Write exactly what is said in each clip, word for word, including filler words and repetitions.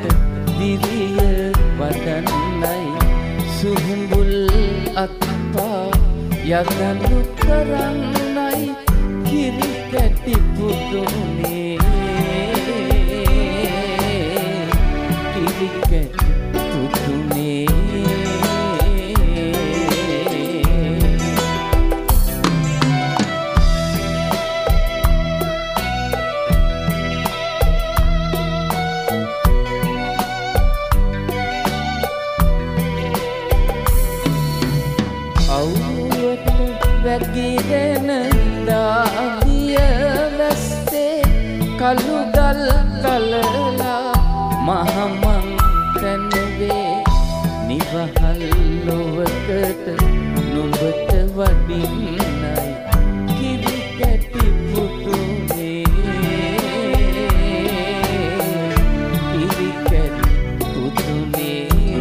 දිරිය වඩන්නයි සුහුඹුල් අත්පා යදනු කරන්නයි කිරි කැටි පුදුනේ කිරි කැටි පුදුනේ වැගිරෙන දාදිය වැස්සේ කළු ගල් කලලා මහමන් තැනුවේ නිවහල් ලොවකට නුඹට වඩින්නයි කිරි කැටි පුතුනේ කිරි කැටි පුතුනේ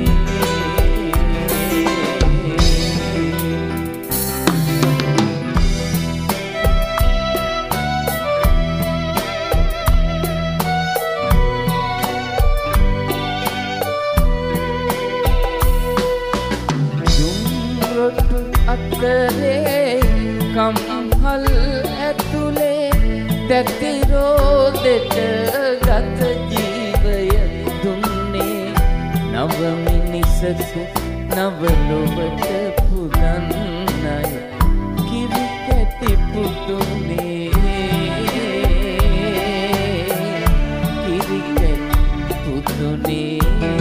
අතරේ කම්හල් ඇතුලේ දැතිරෝ දෙට ගත ජීවය දුන්නේ නව මිනිසකු නව ලොවට පුදන්නයි කිරි කැටි පුතුනේ කිරි කැටි පුතුනේ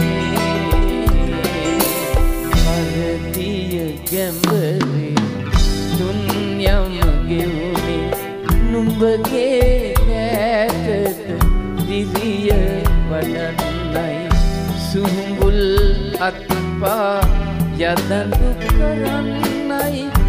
ගැඹරේ දුන්යම ගෙවුනේ නුඹගේ කෑකට දිවිය වඩන්නයි සුහුඹුල් අත්පා යදනු කරන්නයි